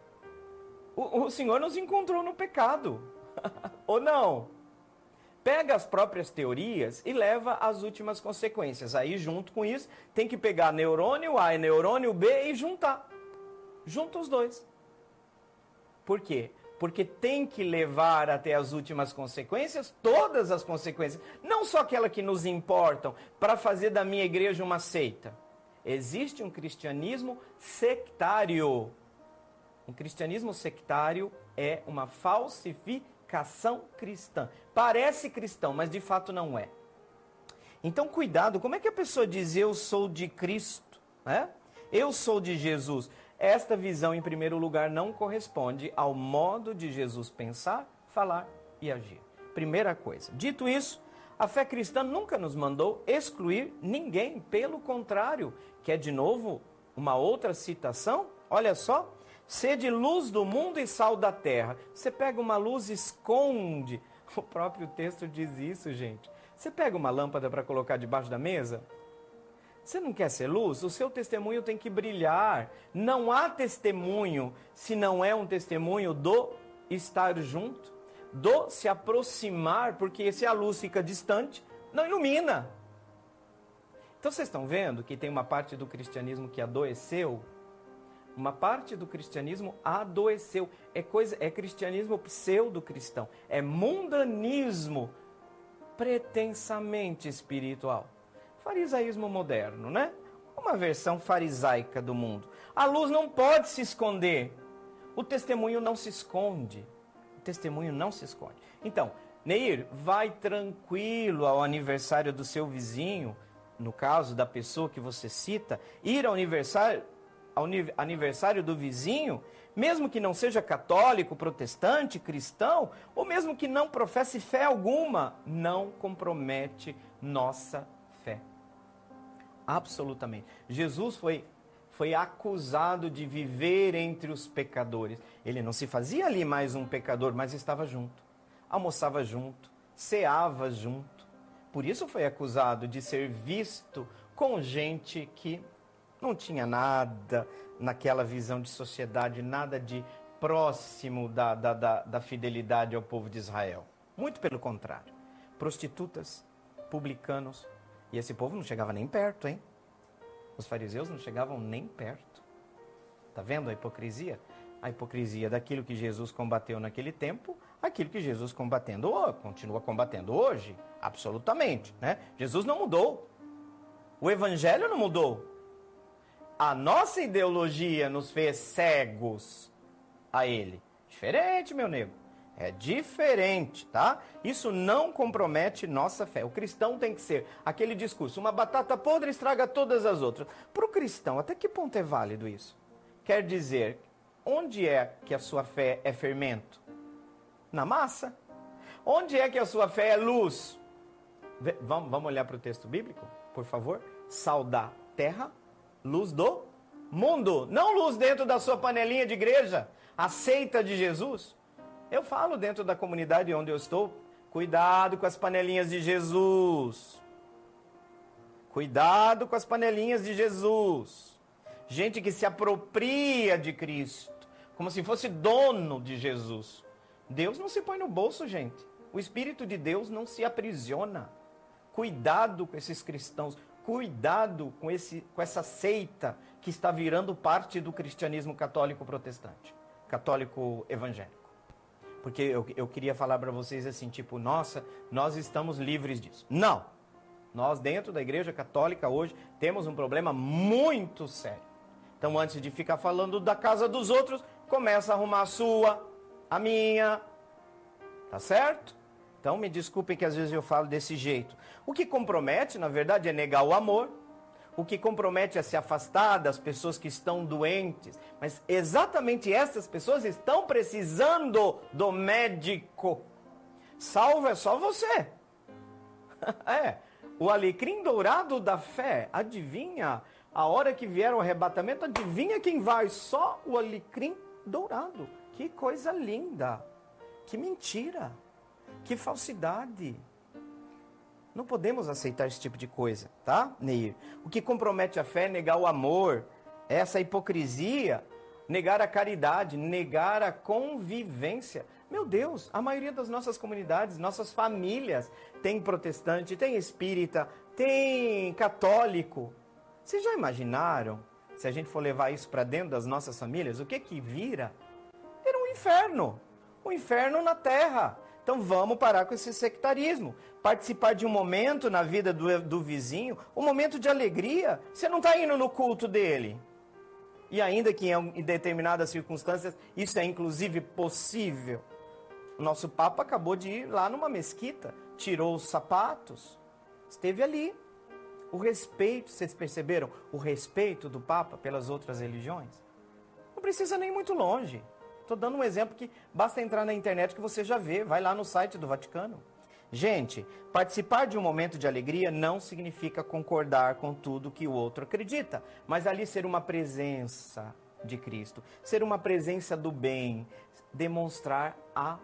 O Senhor nos encontrou no pecado. Ou não? Pega as próprias teorias e leva às últimas consequências. Aí, junto com isso, tem que pegar neurônio A e neurônio B e juntar. Junta os dois. Por quê? Porque tem que levar até as últimas consequências, todas as consequências, não só aquelas que nos importam, para fazer da minha igreja uma seita. Existe um cristianismo sectário. Um cristianismo sectário é uma falsificação cristã. Parece cristão, mas de fato não é. Então, cuidado, como é que a pessoa diz eu sou de Cristo? Né? Eu sou de Jesus. Esta visão, em primeiro lugar, não corresponde ao modo de Jesus pensar, falar e agir. Primeira coisa. Dito isso, a fé cristã nunca nos mandou excluir ninguém. Pelo contrário, que é de novo uma outra citação. Olha só. Sede luz do mundo e sal da terra. Você pega uma luz e esconde. O próprio texto diz isso, gente. Você pega uma lâmpada para colocar debaixo da mesa? Você não quer ser luz? O seu testemunho tem que brilhar. Não há testemunho se não é um testemunho do estar junto, do se aproximar, porque se a luz fica distante, não ilumina. Então vocês estão vendo que tem uma parte do cristianismo que adoeceu? Uma parte do cristianismo adoeceu. É cristianismo pseudo-cristão. É mundanismo pretensamente espiritual. Farisaísmo moderno, né? Uma versão farisaica do mundo. A luz não pode se esconder. O testemunho não se esconde. O testemunho não se esconde. Então, Neir, vai tranquilo ao aniversário do seu vizinho, no caso da pessoa que você cita, ir ao aniversário do vizinho, mesmo que não seja católico, protestante, cristão, ou mesmo que não professe fé alguma, não compromete nossa fé. Absolutamente. Jesus foi acusado de viver entre os pecadores. Ele não se fazia ali mais um pecador, mas estava junto. Almoçava junto, ceava junto. Por isso foi acusado de ser visto com gente que não tinha nada naquela visão de sociedade, nada de próximo da fidelidade ao povo de Israel. Muito pelo contrário. Prostitutas, publicanos, e esse povo não chegava nem perto, hein? Os fariseus não chegavam nem perto. Tá vendo a hipocrisia? A hipocrisia daquilo que Jesus combateu naquele tempo, aquilo que Jesus continua combatendo hoje, absolutamente, né? Jesus não mudou. O evangelho não mudou. A nossa ideologia nos fez cegos a ele. Diferente, meu nego. É diferente, tá? Isso não compromete nossa fé. O cristão tem que ser aquele discurso, uma batata podre estraga todas as outras. Para o cristão, até que ponto é válido isso? Quer dizer, onde é que a sua fé é fermento? Na massa. Onde é que a sua fé é luz? Vamos olhar para o texto bíblico, por favor? Sal da terra, luz do mundo. Não luz dentro da sua panelinha de igreja, a seita de Jesus. Eu falo dentro da comunidade onde eu estou, cuidado com as panelinhas de Jesus. Cuidado com as panelinhas de Jesus. Gente que se apropria de Cristo, como se fosse dono de Jesus. Deus não se põe no bolso, gente. O Espírito de Deus não se aprisiona. Cuidado com esses cristãos. Cuidado com essa seita que está virando parte do cristianismo católico protestante. Católico evangélico. Porque eu queria falar para vocês assim, tipo, nossa, nós estamos livres disso. Não! Nós dentro da Igreja Católica hoje temos um problema muito sério. Então antes de ficar falando da casa dos outros, começa a arrumar a sua, a minha. Tá certo? Então me desculpem que às vezes eu falo desse jeito. O que compromete, na verdade, é negar o amor. O que compromete é se afastar das pessoas que estão doentes. Mas exatamente essas pessoas estão precisando do médico. Salvo é só você. É. O alecrim dourado da fé. Adivinha? A hora que vier o arrebatamento, adivinha quem vai? Só o alecrim dourado. Que coisa linda. Que mentira. Que falsidade. Não podemos aceitar esse tipo de coisa, tá, Neir? O que compromete a fé é negar o amor, essa hipocrisia, negar a caridade, negar a convivência. Meu Deus, a maioria das nossas comunidades, nossas famílias, tem protestante, tem espírita, tem católico. Vocês já imaginaram, se a gente for levar isso para dentro das nossas famílias, o que que vira? Era um inferno na terra. Então vamos parar com esse sectarismo. Participar de um momento na vida do vizinho, um momento de alegria. Você não está indo no culto dele. E ainda que em determinadas circunstâncias isso é inclusive possível. O nosso Papa acabou de ir lá numa mesquita, tirou os sapatos, esteve ali. O respeito, vocês perceberam? O respeito do Papa pelas outras religiões? Não precisa nem muito longe. Estou dando um exemplo que basta entrar na internet que você já vê. Vai lá no site do Vaticano. Gente, participar de um momento de alegria não significa concordar com tudo que o outro acredita. Mas ali ser uma presença de Cristo. Ser uma presença do bem. Demonstrar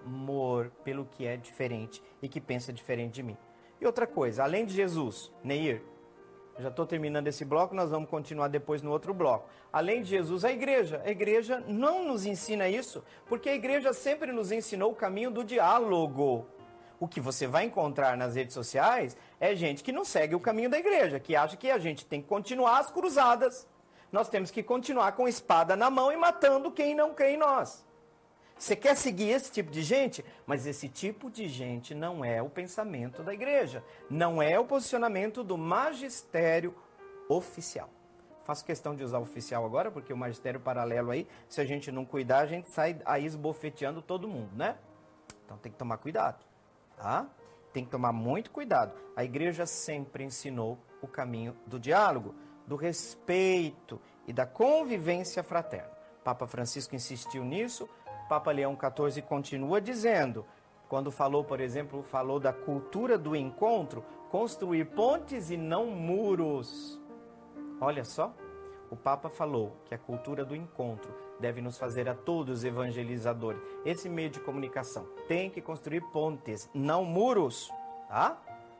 amor pelo que é diferente e que pensa diferente de mim. E outra coisa, além de Jesus, Neir, já estou terminando esse bloco, nós vamos continuar depois no outro bloco. Além de Jesus, a igreja não nos ensina isso, porque a igreja sempre nos ensinou o caminho do diálogo. O que você vai encontrar nas redes sociais é gente que não segue o caminho da igreja, que acha que a gente tem que continuar as cruzadas. Nós temos que continuar com espada na mão e matando quem não crê em nós. Você quer seguir esse tipo de gente? Mas esse tipo de gente não é o pensamento da igreja. Não é o posicionamento do magistério oficial. Faço questão de usar oficial agora, porque o magistério paralelo aí, se a gente não cuidar, a gente sai aí esbofeteando todo mundo, né? Então tem que tomar cuidado, tá? Tem que tomar muito cuidado. A igreja sempre ensinou o caminho do diálogo, do respeito e da convivência fraterna. Papa Francisco insistiu nisso. Papa Leão XIV continua dizendo, quando falou, por exemplo, falou da cultura do encontro, construir pontes e não muros. Olha só, o Papa falou que a cultura do encontro deve nos fazer a todos evangelizadores. Esse meio de comunicação tem que construir pontes, não muros, tá?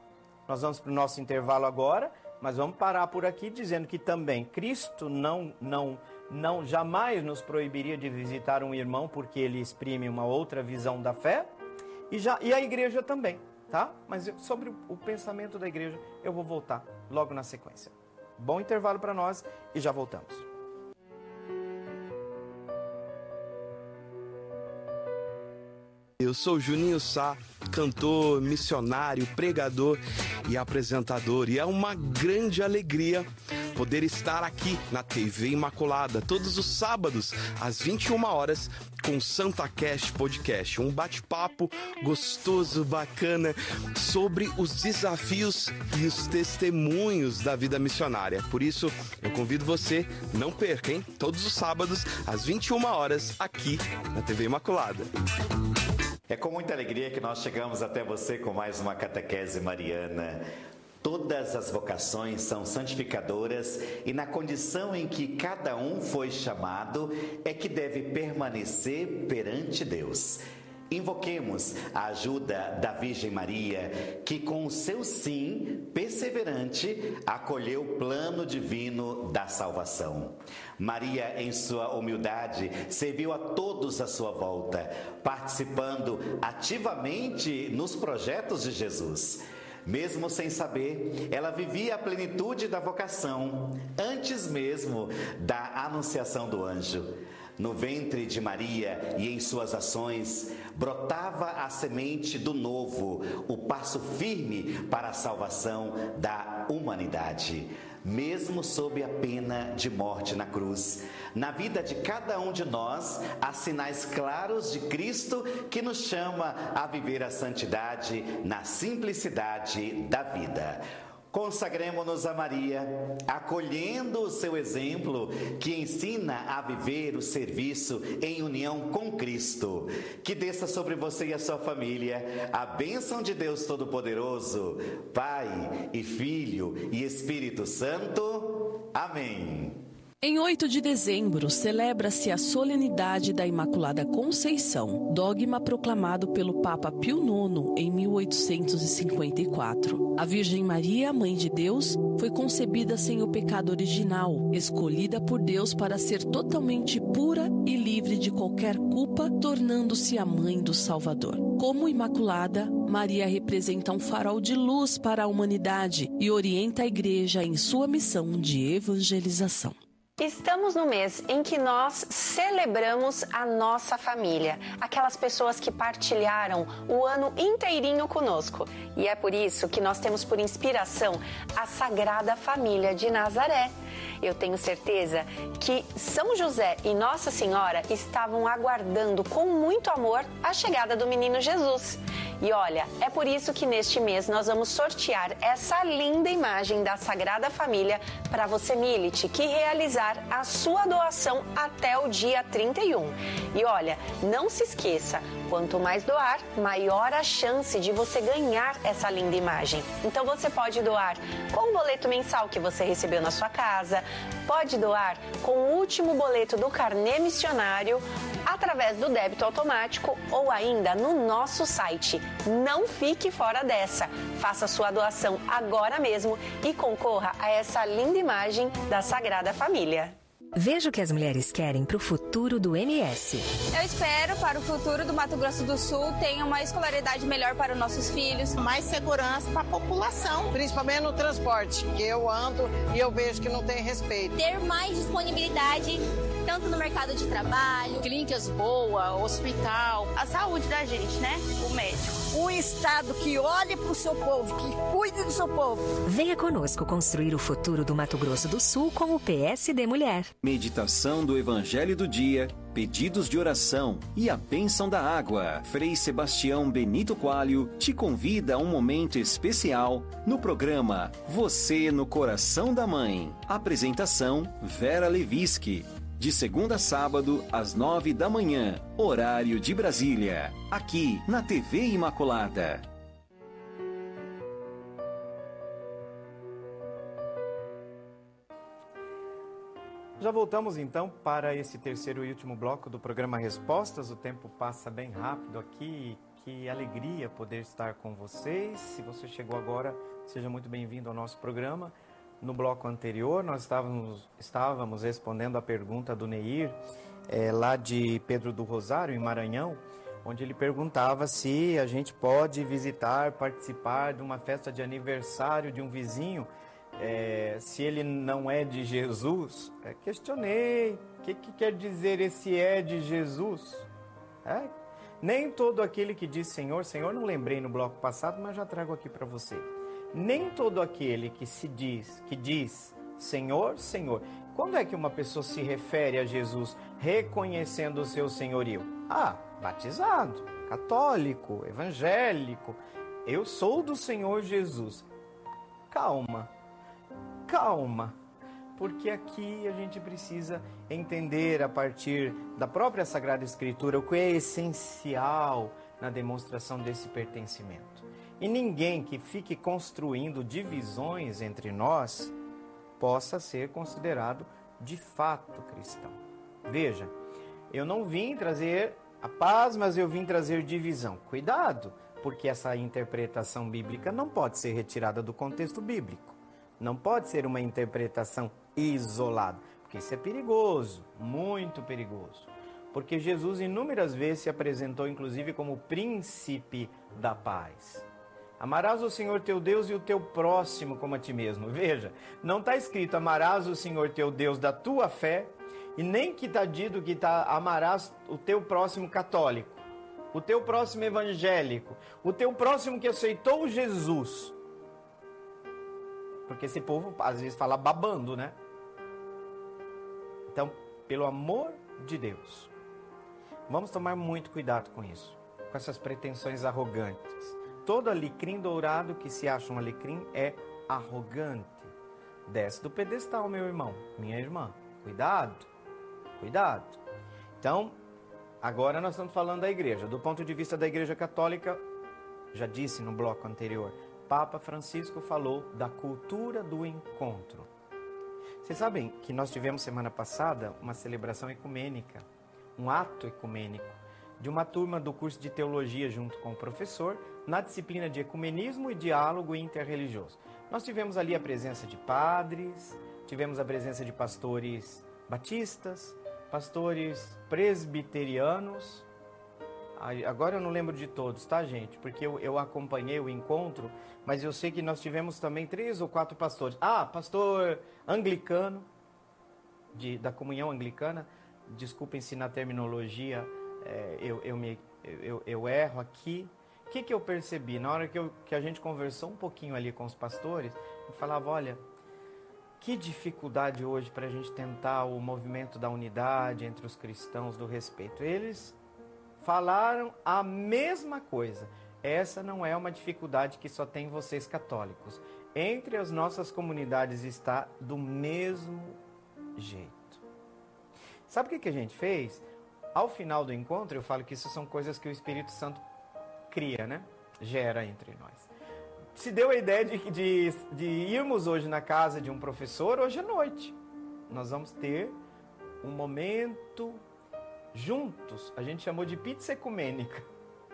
Nós vamos para o nosso intervalo agora, mas vamos parar por aqui dizendo que também Cristo não jamais nos proibiria de visitar um irmão porque ele exprime uma outra visão da fé e a igreja também, tá? Mas sobre o pensamento da igreja eu vou voltar logo na sequência. Bom intervalo para nós e já voltamos. Eu sou Juninho Sá, cantor, missionário, pregador e apresentador. E é uma grande alegria poder estar aqui na TV Imaculada todos os sábados às 21 horas com Santa Cast Podcast, um bate-papo gostoso, bacana sobre os desafios e os testemunhos da vida missionária. Por isso, eu convido você, não perca, hein? Todos os sábados às 21 horas aqui na TV Imaculada. É com muita alegria que nós chegamos até você com mais uma catequese mariana. Todas as vocações são santificadoras e na condição em que cada um foi chamado é que deve permanecer perante Deus. Invoquemos a ajuda da Virgem Maria, que com o seu sim perseverante acolheu o plano divino da salvação. Maria, em sua humildade, serviu a todos à sua volta, participando ativamente nos projetos de Jesus. Mesmo sem saber, ela vivia a plenitude da vocação, antes mesmo da anunciação do anjo. No ventre de Maria e em suas ações, brotava a semente do novo, o passo firme para a salvação da humanidade. Mesmo sob a pena de morte na cruz, na vida de cada um de nós, há sinais claros de Cristo que nos chama a viver a santidade na simplicidade da vida. Consagremo-nos a Maria, acolhendo o seu exemplo que ensina a viver o serviço em união com Cristo. Que desça sobre você e a sua família a bênção de Deus Todo-Poderoso, Pai e Filho e Espírito Santo. Amém. Em 8 de dezembro, celebra-se a solenidade da Imaculada Conceição, dogma proclamado pelo Papa Pio IX em 1854. A Virgem Maria, Mãe de Deus, foi concebida sem o pecado original, escolhida por Deus para ser totalmente pura e livre de qualquer culpa, tornando-se a mãe do Salvador. Como Imaculada, Maria representa um farol de luz para a humanidade e orienta a Igreja em sua missão de evangelização. Estamos no mês em que nós celebramos a nossa família, aquelas pessoas que partilharam o ano inteirinho conosco. E é por isso que nós temos por inspiração a Sagrada Família de Nazaré. Eu tenho certeza que São José e Nossa Senhora estavam aguardando com muito amor a chegada do menino Jesus. E olha, é por isso que neste mês nós vamos sortear essa linda imagem da Sagrada Família para você, Milite, que realizar a sua doação até o dia 31. E olha, não se esqueça, quanto mais doar, maior a chance de você ganhar essa linda imagem. Então você pode doar com o boleto mensal que você recebeu na sua casa, pode doar com o último boleto do carnê missionário, através do débito automático ou ainda no nosso site. Não fique fora dessa. Faça sua doação agora mesmo e concorra a essa linda imagem da Sagrada Família. Veja o que as mulheres querem para o futuro do MS. Eu espero para o futuro do Mato Grosso do Sul tenha uma escolaridade melhor para os nossos filhos. Mais segurança para a população, principalmente no transporte, que eu ando e eu vejo que não tem respeito. Ter mais disponibilidade, tanto no mercado de trabalho, clínicas boas, hospital, a saúde da gente, né? O médico. Um Estado que olhe para o seu povo, que cuide do seu povo. Venha conosco construir o futuro do Mato Grosso do Sul com o PSD Mulher. Meditação do Evangelho do Dia, pedidos de oração e a bênção da água. Frei Sebastião Benito Coalho te convida a um momento especial no programa Você no Coração da Mãe. Apresentação Vera Levinsky. De segunda a sábado, às 9 da manhã, horário de Brasília. Aqui, na TV Imaculada. Já voltamos então para esse terceiro e último bloco do programa Respostas. O tempo passa bem rápido aqui. Que alegria poder estar com vocês. Se você chegou agora, seja muito bem-vindo ao nosso programa. No bloco anterior, nós estávamos respondendo a pergunta do Neir, lá de Pedro do Rosário, em Maranhão, onde ele perguntava se a gente pode visitar, participar de uma festa de aniversário de um vizinho, se ele não é de Jesus. Questionei, o que quer dizer esse é de Jesus? Nem todo aquele que diz Senhor, Senhor, não lembrei no bloco passado, mas já trago aqui para você. Nem todo aquele que diz Senhor, Senhor. Quando é que uma pessoa se refere a Jesus reconhecendo o seu senhorio? Batizado, católico, evangélico. Eu sou do Senhor Jesus. Calma, porque aqui a gente precisa entender a partir da própria Sagrada Escritura o que é essencial na demonstração desse pertencimento. E ninguém que fique construindo divisões entre nós possa ser considerado de fato cristão. Veja, eu não vim trazer a paz, mas eu vim trazer divisão. Cuidado, porque essa interpretação bíblica não pode ser retirada do contexto bíblico. Não pode ser uma interpretação isolada, porque isso é perigoso, muito perigoso. Porque Jesus inúmeras vezes se apresentou, inclusive, como príncipe da paz. Amarás o Senhor teu Deus e o teu próximo como a ti mesmo. Veja, não está escrito amarás o Senhor teu Deus da tua fé, e nem que está dito que amarás o teu próximo católico, o teu próximo evangélico, o teu próximo que aceitou Jesus. Porque esse povo às vezes fala babando, né? Então, pelo amor de Deus, vamos tomar muito cuidado com isso, com essas pretensões arrogantes. Todo alecrim dourado que se acha um alecrim é arrogante. Desce do pedestal, meu irmão, minha irmã. Cuidado, cuidado. Então, agora nós estamos falando da igreja. Do ponto de vista da Igreja Católica, já disse no bloco anterior, Papa Francisco falou da cultura do encontro. Vocês sabem que nós tivemos semana passada uma celebração ecumênica, um ato ecumênico, de uma turma do curso de teologia junto com o professor, na disciplina de ecumenismo e diálogo interreligioso. Nós tivemos ali a presença de padres, tivemos a presença de pastores batistas, pastores presbiterianos. Agora eu não lembro de todos, tá, gente? Porque eu acompanhei o encontro, mas eu sei que nós tivemos também 3 ou 4 pastores. Pastor anglicano, da comunhão anglicana. Desculpem se na terminologia eu erro aqui. O que eu percebi? Na hora que a gente conversou um pouquinho ali com os pastores, eu falava, olha, que dificuldade hoje para a gente tentar o movimento da unidade entre os cristãos, do respeito. Eles falaram a mesma coisa. Essa não é uma dificuldade que só tem vocês católicos. Entre as nossas comunidades está do mesmo jeito. Sabe o que a gente fez? Ao final do encontro, eu falo que isso são coisas que o Espírito Santo cria, né? Gera entre nós. Se deu a ideia de irmos hoje na casa de um professor, hoje à noite. Nós vamos ter um momento juntos. A gente chamou de pizza ecumênica.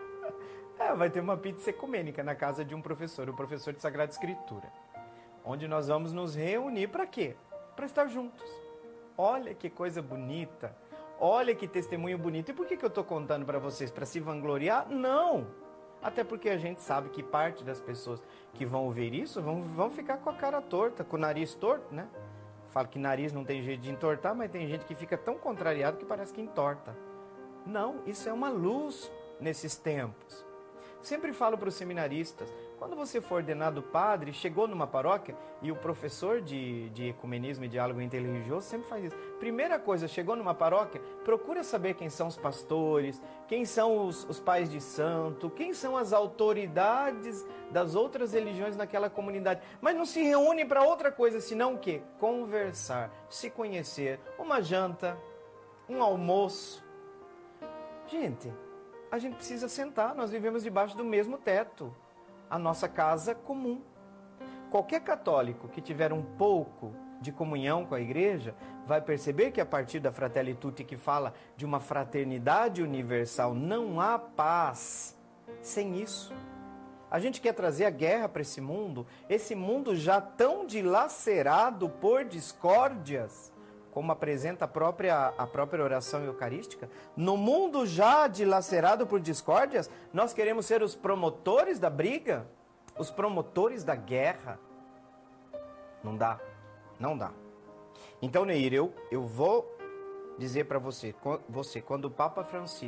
Vai ter uma pizza ecumênica na casa de um professor, o professor de Sagrada Escritura. Onde nós vamos nos reunir para quê? Para estar juntos. Olha que coisa bonita. Olha que testemunho bonito. E por que eu estou contando para vocês? Para se vangloriar? Não! Até porque a gente sabe que parte das pessoas que vão ouvir isso vão ficar com a cara torta, com o nariz torto, né? Falo que nariz não tem jeito de entortar, mas tem gente que fica tão contrariado que parece que entorta. Não, isso é uma luz nesses tempos. Sempre falo para os seminaristas, quando você for ordenado padre, chegou numa paróquia, e o professor de ecumenismo e diálogo interreligioso sempre faz isso. Primeira coisa, chegou numa paróquia, procura saber quem são os pastores, quem são os pais de santo, quem são as autoridades das outras religiões naquela comunidade. Mas não se reúne para outra coisa, senão o quê? Conversar, se conhecer, uma janta, um almoço. Gente, a gente precisa sentar, nós vivemos debaixo do mesmo teto. A nossa casa comum. Qualquer católico que tiver um pouco de comunhão com a igreja vai perceber que a partir da Fratelli Tutti, que fala de uma fraternidade universal, não há paz sem isso. A gente quer trazer a guerra para esse mundo já tão dilacerado por discórdias, como apresenta a própria oração eucarística. No mundo já dilacerado por discórdias, nós queremos ser os promotores da briga, os promotores da guerra. Não dá, não dá. Então, Neir, eu vou dizer para você, quando o Papa Francisco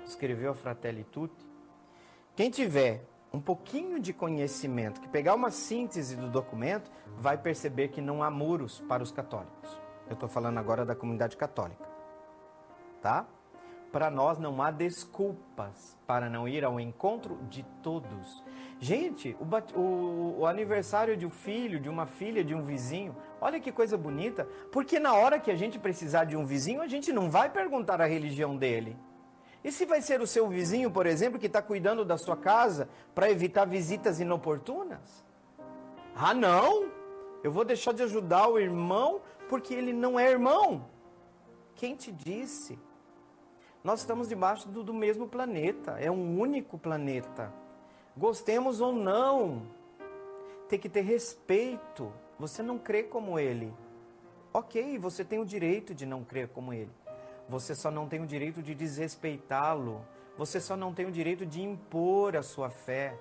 escreveu a Fratelli Tutti. Quem tiver um pouquinho de conhecimento, que pegar uma síntese do documento, vai perceber que não há muros para os católicos. Eu estou falando agora da comunidade católica, tá? Para nós não há desculpas para não ir ao encontro de todos. Gente, o aniversário de um filho, de uma filha, de um vizinho, olha que coisa bonita, porque na hora que a gente precisar de um vizinho, a gente não vai perguntar a religião dele. E se vai ser o seu vizinho, por exemplo, que está cuidando da sua casa para evitar visitas inoportunas? Ah, não! Eu vou deixar de ajudar o irmão porque ele não é irmão. Quem te disse? Nós estamos debaixo do mesmo planeta, é um único planeta. Gostemos ou não, tem que ter respeito. Você não crê como ele. Ok, você tem o direito de não crer como ele. Você só não tem o direito de desrespeitá-lo. Você só não tem o direito de impor a sua fé.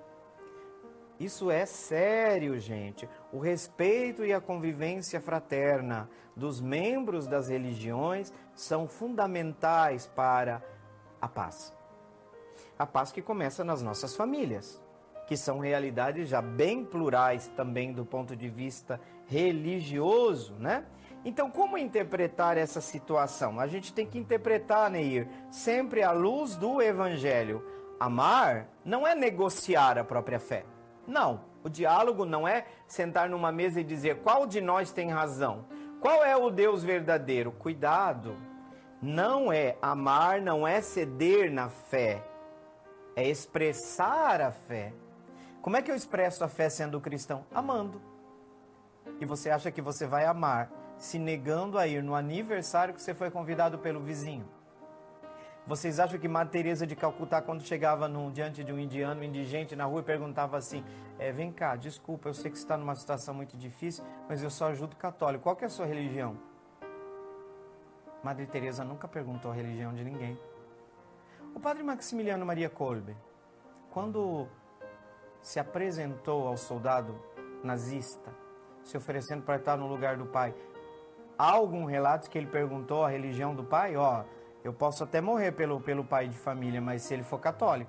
Isso é sério, gente. O respeito e a convivência fraterna dos membros das religiões são fundamentais para a paz. A paz que começa nas nossas famílias, que são realidades já bem plurais também do ponto de vista religioso, né? Então, como interpretar essa situação? A gente tem que interpretar, Neir, sempre à luz do Evangelho. Amar não é negociar a própria fé. Não, o diálogo não é sentar numa mesa e dizer qual de nós tem razão. Qual é o Deus verdadeiro? Cuidado, não é amar, não é ceder na fé. É expressar a fé. Como é que eu expresso a fé sendo cristão? Amando. E você acha que você vai amar se negando a ir no aniversário que você foi convidado pelo vizinho? Vocês acham que Madre Teresa de Calcutá, quando chegava diante de um indiano indigente na rua e perguntava assim, vem cá, desculpa, eu sei que você está numa situação muito difícil, mas eu só ajudo católico. Qual que é a sua religião? Madre Teresa nunca perguntou a religião de ninguém. O padre Maximiliano Maria Kolbe, quando se apresentou ao soldado nazista, se oferecendo para estar no lugar do pai, há algum relato que ele perguntou a religião do pai? Eu posso até morrer pelo pai de família, mas se ele for católico.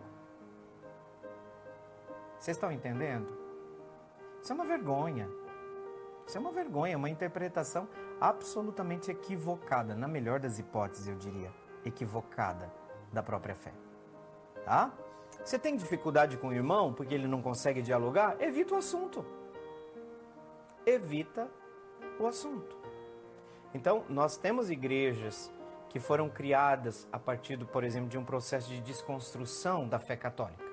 Vocês estão entendendo? Isso é uma vergonha. Isso é uma vergonha, uma interpretação absolutamente equivocada, na melhor das hipóteses, eu diria, equivocada da própria fé. Tá? Você tem dificuldade com o irmão porque ele não consegue dialogar? Evita o assunto. Evita o assunto. Então, nós temos igrejas que foram criadas a partir, por exemplo, de um processo de desconstrução da fé católica.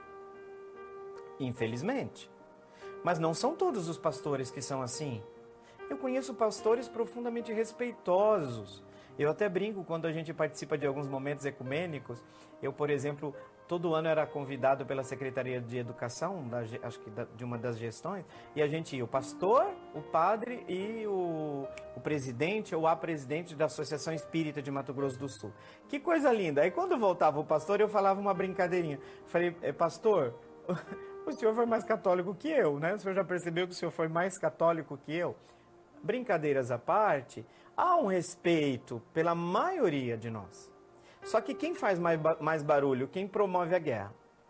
Infelizmente. Mas não são todos os pastores que são assim. Eu conheço pastores profundamente respeitosos. Eu até brinco quando a gente participa de alguns momentos ecumênicos. Eu, por exemplo, todo ano era convidado pela Secretaria de Educação, acho que de uma das gestões, e a gente ia, o pastor, o padre e o presidente ou a presidente da Associação Espírita de Mato Grosso do Sul. Que coisa linda! Aí quando voltava o pastor, eu falava uma brincadeirinha. Falei, pastor, o senhor foi mais católico que eu, né? O senhor já percebeu que o senhor foi mais católico que eu? Brincadeiras à parte, há um respeito pela maioria de nós. Só que quem faz mais barulho, quem promove a guerra?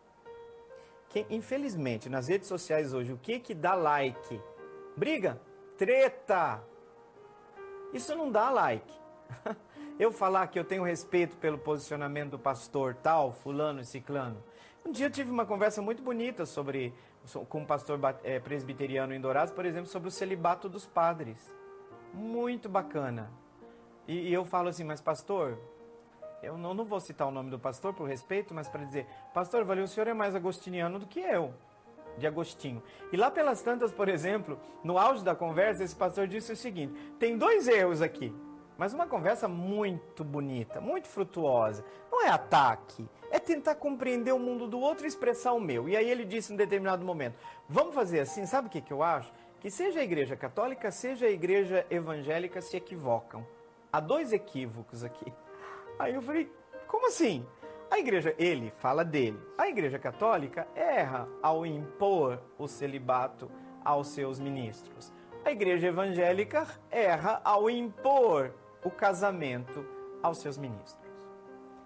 Infelizmente, nas redes sociais hoje, o que dá like? Briga? Treta! Isso não dá like. Eu falar que eu tenho respeito pelo posicionamento do pastor tal, fulano e ciclano. Um dia eu tive uma conversa muito bonita com um pastor presbiteriano em Dourados, por exemplo, sobre o celibato dos padres. Muito bacana. E eu falo assim, mas pastor, eu não vou citar o nome do pastor por respeito, mas para dizer, pastor, valeu, o senhor é mais agostiniano do que eu, de Agostinho. E lá pelas tantas, por exemplo, no auge da conversa, esse pastor disse o seguinte, tem 2 erros aqui, mas uma conversa muito bonita, muito frutuosa. Não é ataque, é tentar compreender o mundo do outro e expressar o meu. E aí ele disse em determinado momento, vamos fazer assim, sabe o que eu acho? Que seja a igreja católica, seja a igreja evangélica se equivocam. Há 2 equívocos aqui. Aí eu falei, como assim? A igreja, ele fala dele, a igreja católica erra ao impor o celibato aos seus ministros. A igreja evangélica erra ao impor o casamento aos seus ministros.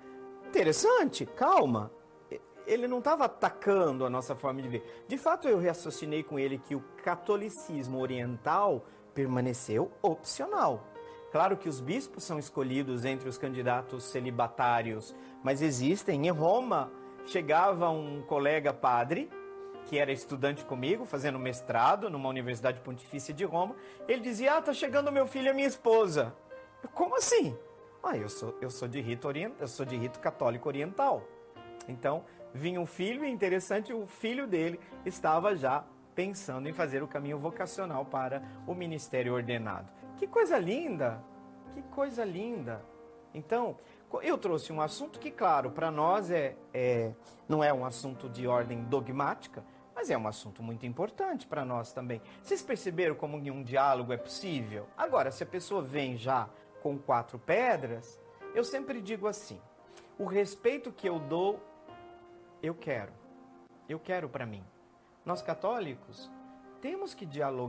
interessante, calma. Ele não estava atacando a nossa forma de ver. De fato, eu raciocinei com ele que o catolicismo oriental permaneceu opcional. Claro que os bispos são escolhidos entre os candidatos celibatários, mas existem. Em Roma, chegava um colega padre, que era estudante comigo, fazendo mestrado numa universidade pontifícia de Roma. Ele dizia, está chegando meu filho e minha esposa. Como assim? Eu sou de rito católico oriental. Então, vinha um filho, e interessante, o filho dele estava já pensando em fazer o caminho vocacional para o ministério ordenado. Que coisa linda! Que coisa linda! Então, eu trouxe um assunto que, claro, para nós não é um assunto de ordem dogmática, mas é um assunto muito importante para nós também. Vocês perceberam como um diálogo é possível? Agora, se a pessoa vem já com 4 pedras, eu sempre digo assim, o respeito que eu dou, eu quero para mim. Nós católicos temos que dialogar